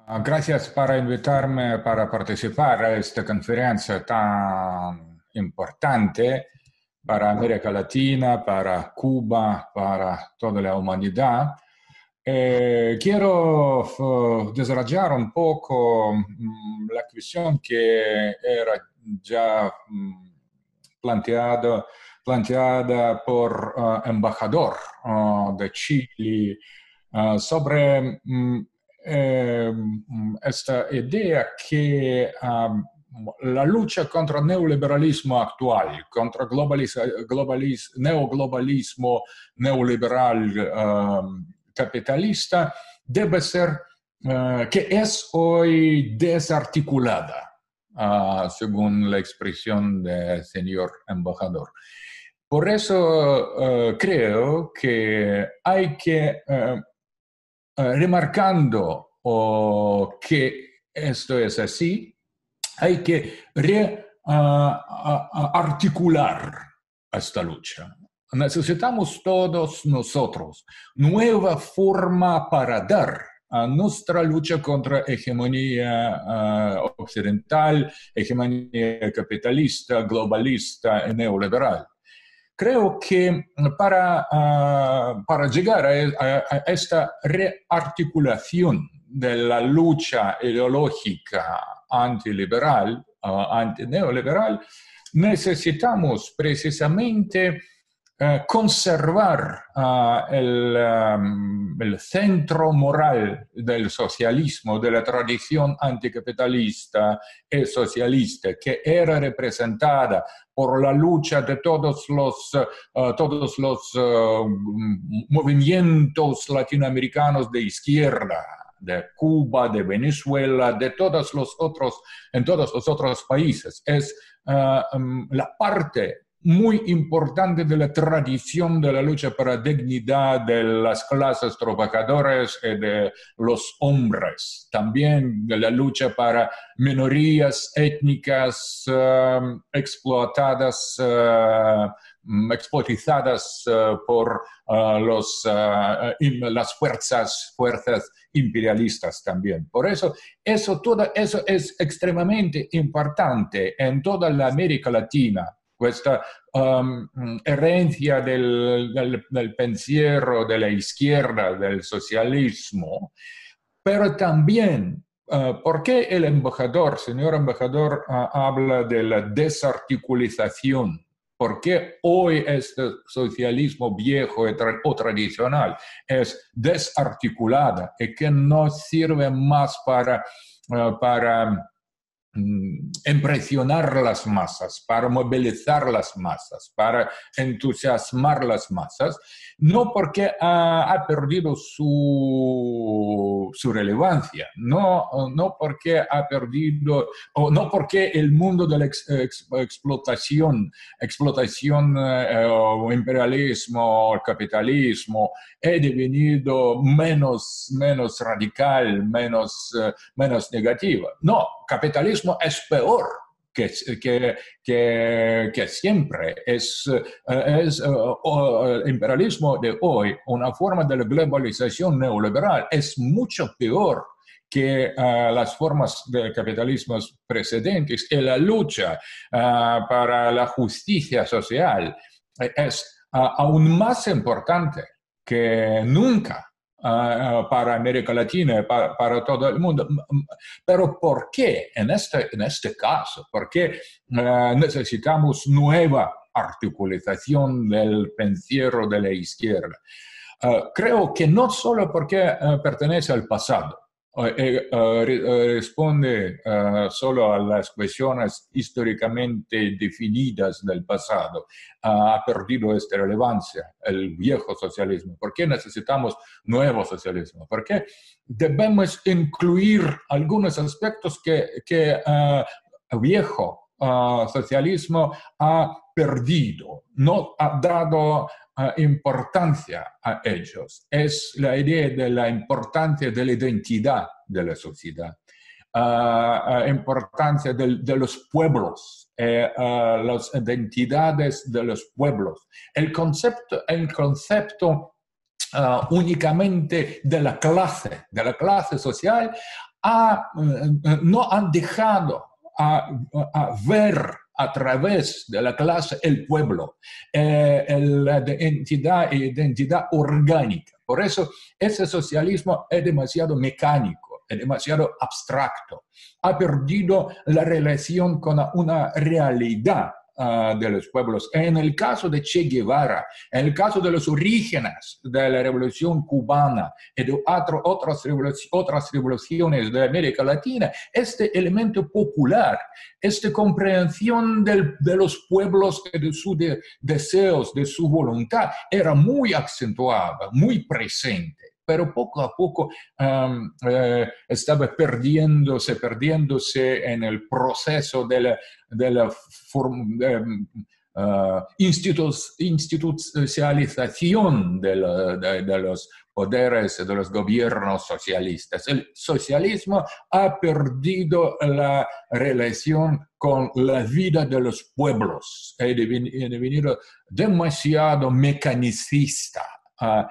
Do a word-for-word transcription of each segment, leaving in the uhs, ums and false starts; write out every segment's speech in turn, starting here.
Ah, Gracias por invitarme para participar a esta conferencia tan importante para América Latina, para Cuba, para toda la humanidad. Eh, quiero eh, desarrollar un poco mm, la cuestión que era ya mm, planteado- planteada por eh, embajador eh, de Chile eh, sobre mm, eh, esta idea que um, la lucha contra el neoliberalismo actual, contra globaliza- globalis- neoglobalismo neoliberal um, capitalista, debe ser, uh, que es hoy desarticulada, uh, según la expresión del señor embajador. Por eso uh, creo que hay que uh, eh, remarcando oh, que esto es así, hay que rearticular esta lucha. Necesitamos todos nosotros nueva forma para dar a nuestra lucha contra hegemonía uh, occidental, hegemonía capitalista, globalista y neoliberal. Creo que para, uh, para llegar a, a, a, esta rearticulación de la lucha ideológica antiliberal, uh, antineoliberal, necesitamos precisamente uh, conservar uh, el, um, el centro moral del socialismo, de la tradición anticapitalista y socialista, que era representada por la lucha de todos los, uh, todos los uh, movimientos latinoamericanos de izquierda, de Cuba, de Venezuela, de todos los otros, en todos los otros países. Es uh, um, la parte muy importante de la tradición de la lucha para la dignidad de las clases trabajadoras y de los hombres. También de la lucha para minorías étnicas uh, explotadas, uh, explotadas uh, por uh, los, uh, las fuerzas, fuerzas imperialistas también. Por eso, eso, todo eso es extremadamente importante en toda la América Latina. Questa um, herencia del, del, del pensiero de la izquierda, del socialismo, pero también, uh, ¿por qué el embajador, señor embajador, uh, habla de la desarticulización? ¿Por qué hoy este socialismo viejo tra o tradicional es desarticulada y que no sirve más para, uh, para impresionar las masas, para movilizar las masas, para entusiasmar las masas, no porque ha, ha perdido su, su relevancia, no, no porque ha perdido, o no porque el mundo de la ex, ex, explotación, explotación eh, o imperialismo, o capitalismo, ha devenido menos, menos radical, menos, uh, menos negativa. No, capitalismo es peor que, que, que, que siempre. Es, es uh, uh, el imperialismo de hoy, una forma de la globalización neoliberal, es mucho peor que uh, las formas de capitalismo precedentes y la lucha uh, para la justicia social es uh, aún más importante que nunca uh, para América Latina, para, para, todo el mundo. Pero ¿por qué en este, en este caso? ¿Por qué uh, necesitamos nueva articulización del pensiero de la izquierda? Uh, creo que no solo porque uh, pertenece al pasado, Uh, uh, responde uh, solo a las cuestiones históricamente definidas del pasado, uh, ha perdido esta relevancia, el viejo socialismo. ¿Por qué necesitamos nuevo socialismo? Porque debemos incluir algunos aspectos que, que uh, viejo uh, socialismo ha perdido, no ha dado Uh, importancia a ellos. Es la idea de la importancia de la identidad de la sociedad, uh, uh, importancia de, de los pueblos, eh, uh, las identidades de los pueblos. El concepto, el concepto uh, únicamente de la clase, de la clase social, ha, no han dejado a, a ver a través de la clase el pueblo, eh, la entidad e identidad orgánica. Por eso ese socialismo es demasiado mecánico, es demasiado abstracto. Ha perdido la relación con una realidad Uh, de los pueblos. En el caso de Che Guevara, en el caso de los orígenes de la Revolución Cubana y de otro, otras, revoluc otras revoluciones de América Latina, este elemento popular, esta comprensión del, de los pueblos y de sus de, deseos, de su voluntad, era muy acentuada, muy presente. Pero poco a poco um, eh, estaba perdiéndose, perdiéndose en el proceso de la, de la form, de, uh, institu institucionalización de, la, de, de los poderes, de los gobiernos socialistas. El socialismo ha perdido la relación con la vida de los pueblos, ha devenido demasiado mecanicista. Uh,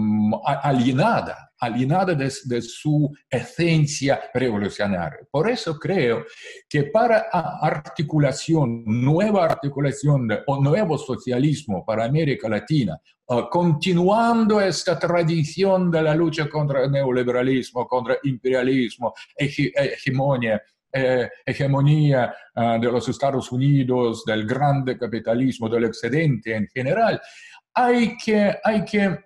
alienada, alienada de, de su esencia revolucionaria. Por eso creo que para articulación, nueva articulación de, o nuevo socialismo para América Latina, uh, continuando esta tradición de la lucha contra el neoliberalismo, contra el imperialismo, hege, hegemonía, eh, hegemonía uh, de los Estados Unidos, del grande capitalismo, del excedente en general, hay que, hay que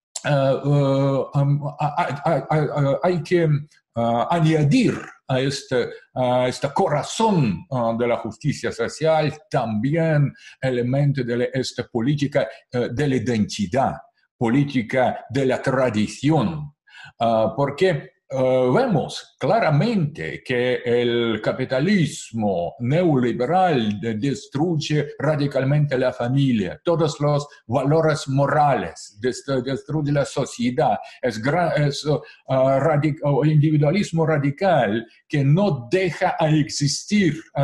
Uh, uh, um, uh, uh, uh, uh, hay que uh, añadir a este, a este corazón uh, de la justicia social también elementos de esta política uh, de la identidad, política de la tradición, uh, porque Uh, vemos claramente que el capitalismo neoliberal destruye radicalmente la familia, todos los valores morales, destruye la sociedad, es, es uh, radic individualismo radical que no deja a existir uh,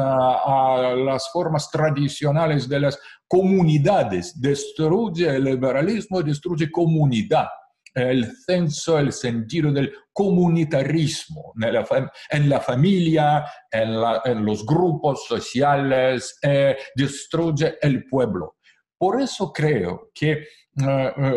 a las formas tradicionales de las comunidades, destruye el liberalismo, destruye comunidad. El censo, el sentido del comunitarismo en la, en la familia, en, la, en los grupos sociales, eh, destruye el pueblo. Por eso creo que uh,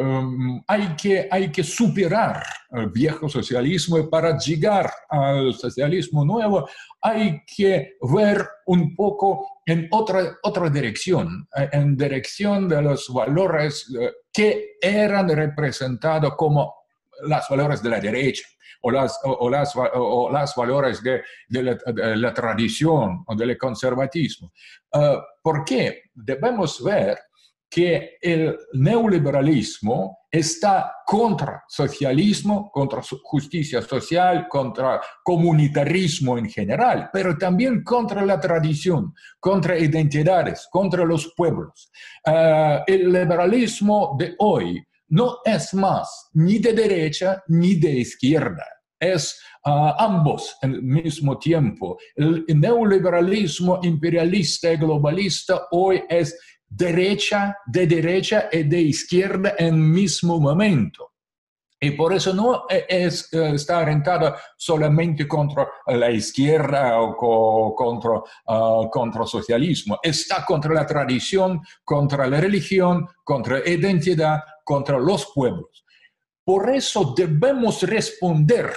um, hay que hay que superar el viejo socialismo y para llegar al socialismo nuevo hay que ver un poco en otra, otra dirección, en dirección de los valores uh, que eran representados como los valores de la derecha o las, o, o las, o las valores de, de, la, de la tradición o del conservatismo. Uh, ¿Por qué? Debemos ver que el neoliberalismo está contra socialismo, contra justicia social, contra comunitarismo en general, pero también contra la tradición, contra identidades, contra los pueblos. Uh, el liberalismo de hoy no es más ni de derecha ni de izquierda. Es uh, ambos al mismo tiempo. El neoliberalismo imperialista y globalista hoy es derecha, de derecha y de izquierda en mismo momento. Y por eso no es, está orientada solamente contra la izquierda o co, contra, uh, contra el socialismo. Está contra la tradición, contra la religión, contra la identidad, contra los pueblos. Por eso debemos responder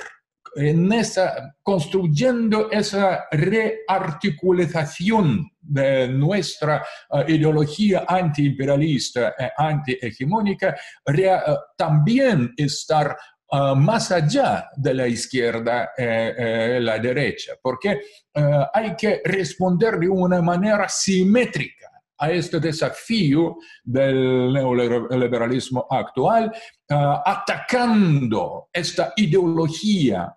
en esa, construyendo esa rearticulización de nuestra uh, ideología antiimperialista, eh, antihegemónica, uh, también estar uh, más allá de la izquierda y eh, eh, la derecha, porque uh, hay que responder de una manera simétrica a este desafío del neoliberalismo actual, uh, atacando esta ideología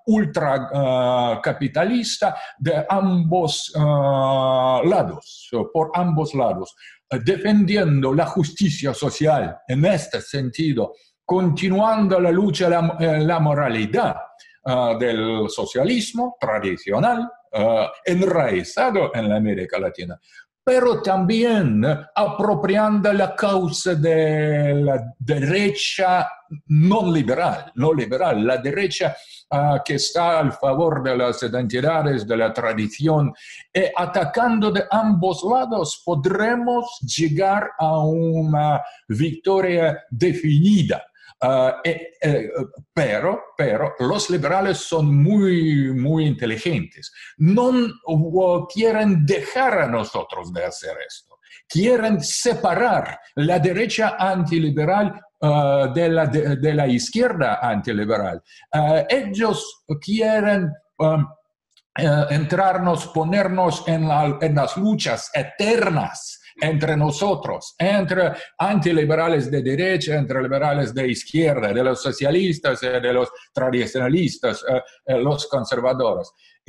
ultracapitalista uh, de ambos uh, lados, por ambos lados, uh, defendiendo la justicia social en este sentido, continuando la lucha, la, la moralidad uh, del socialismo tradicional, uh, enraizado en la América Latina, pero también apropiando la causa de la derecha no liberal, no liberal, la derecha uh, que está al favor de las identidades, de la tradición, y atacando de ambos lados podremos llegar a una victoria definida. Uh, eh, eh, pero, pero los liberales son muy, muy inteligentes. No uh, quieren dejar a nosotros de hacer esto. Quieren separar la derecha antiliberal uh, de, la, de, de la izquierda antiliberal. Uh, ellos quieren um, uh, entrarnos, ponernos en, la, en las luchas eternas entre nosotros, entre antiliberales de derecha, entre liberales de izquierda, de los socialistas, de los tradicionalistas, los conservadores.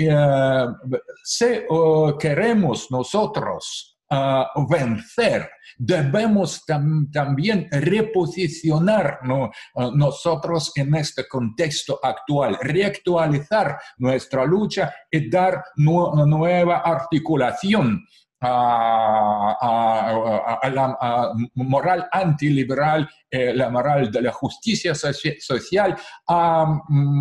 Si queremos nosotros vencer, debemos tam también reposicionar ¿no? nosotros en este contexto actual, reactualizar nuestra lucha y dar nu nueva articulación A, a, a la a moral antiliberal, eh, la moral de la justicia social, a,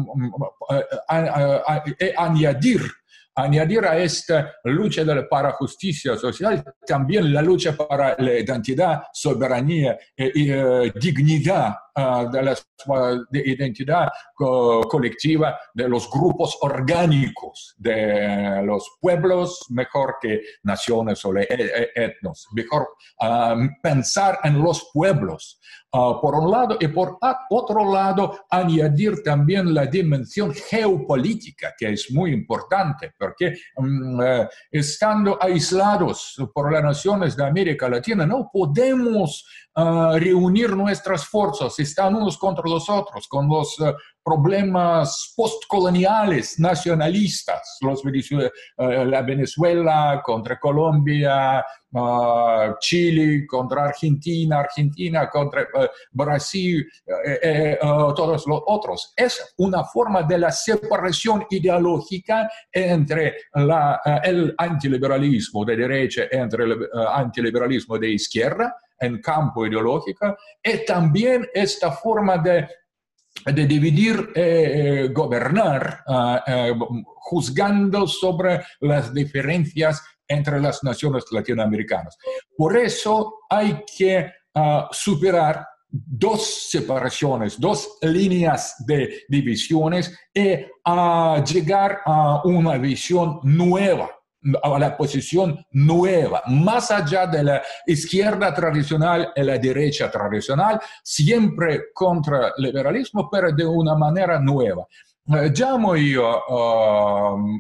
a, a, a añadir, añadir a esta lucha de la, para justicia social también la lucha para la identidad, soberanía eh, y eh, dignidad uh, de la de identidad co colectiva de los grupos orgánicos de los pueblos, mejor que naciones o etnos. Mejor uh, pensar en los pueblos, uh, por un lado, y por otro lado, añadir también la dimensión geopolítica, que es muy importante, porque um, uh, estando aislados por las naciones de América Latina, no podemos uh, reunir nuestras fuerzas, están unos contra los otros, con los uh, problemas postcoloniales, nacionalistas, los, uh, la Venezuela contra Colombia, uh, Chile contra Argentina, Argentina contra uh, Brasil, uh, uh, todos los otros. Es una forma de la separación ideológica entre la, uh, el antiliberalismo de derecha y entre el uh, antiliberalismo de izquierda en campo ideológico, y también esta forma de de dividir, eh, gobernar, uh, uh, juzgando sobre las diferencias entre las naciones latinoamericanas. Por eso hay que uh, superar dos separaciones, dos líneas de divisiones y uh, llegar a una visión nueva, a la posición nueva, más allá de la izquierda tradicional y la derecha tradicional, siempre contra el liberalismo, pero de una manera nueva. Uh, llamo yo uh,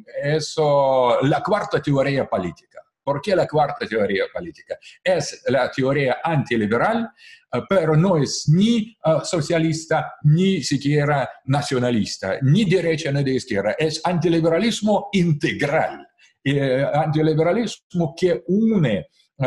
eso la cuarta teoría política. ¿Por qué la cuarta teoría política? Es la teoría antiliberal, uh, pero no es ni uh, socialista, ni siquiera nacionalista, ni derecha ni de izquierda. Es antiliberalismo integral. Eh, antiliberalismo que une uh,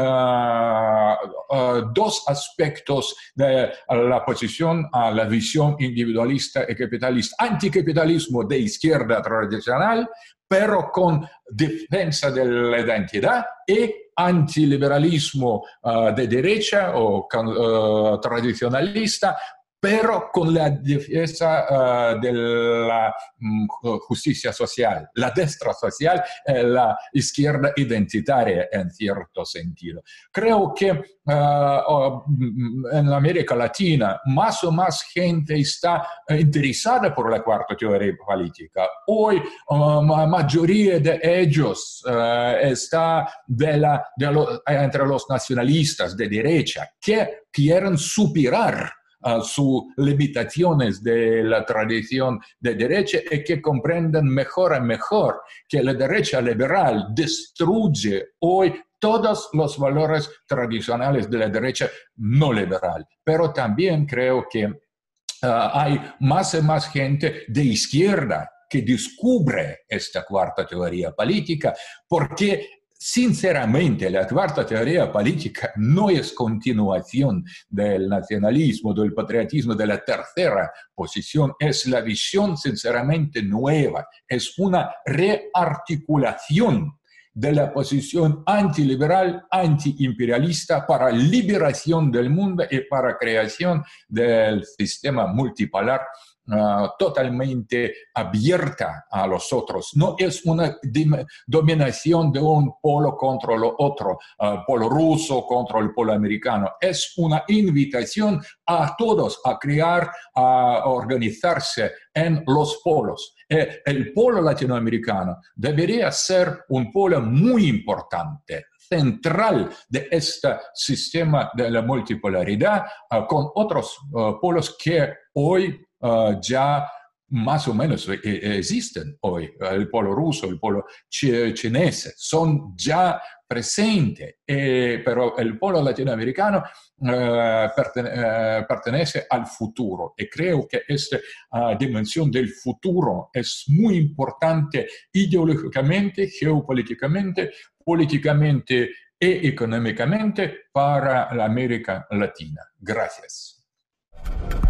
uh, dos aspectos de la posición a la visión individualista y capitalista. Anticapitalismo de izquierda tradicional, pero con defensa de la identidad, y antiliberalismo uh, de derecha o uh, tradicionalista, pero con la defensa uh, de la um, justicia social, la destra social, eh, la izquierda identitaria en cierto sentido. Creo que uh, uh, en América Latina más o más gente está interesada por la cuarta teoría política. Hoy uh, la mayoría de ellos uh, está de la, de lo, entre los nacionalistas de derecha que quieren superar Uh, sus limitaciones de la tradición de derecha y que comprenden mejor y mejor que la derecha liberal destruye hoy todos los valores tradicionales de la derecha no liberal. Pero también creo que uh, hay más y más gente de izquierda que descubre esta cuarta teoría política, porque sinceramente, la cuarta teoría política no es continuación del nacionalismo, del patriotismo, de la tercera posición. Es la visión sinceramente nueva. Es una rearticulación de la posición antiliberal, antiimperialista para liberación del mundo y para creación del sistema multipolar Uh, totalmente abierta a los otros. No es una dominación de un polo contra el otro, uh, polo ruso contra el polo americano. Es una invitación a todos a crear, a organizarse en los polos. Eh, el polo latinoamericano debería ser un polo muy importante, central de este sistema de la multipolaridad, uh, con otros uh, polos que hoy Uh, ya más o menos existen hoy. El polo ruso, el polo ch chinés, son ya presentes, eh, pero el polo latinoamericano uh, pertene uh, pertenece al futuro y creo que esta uh, dimensión del futuro es muy importante ideológicamente, geopolíticamente, políticamente y económicamente para la América Latina. Gracias.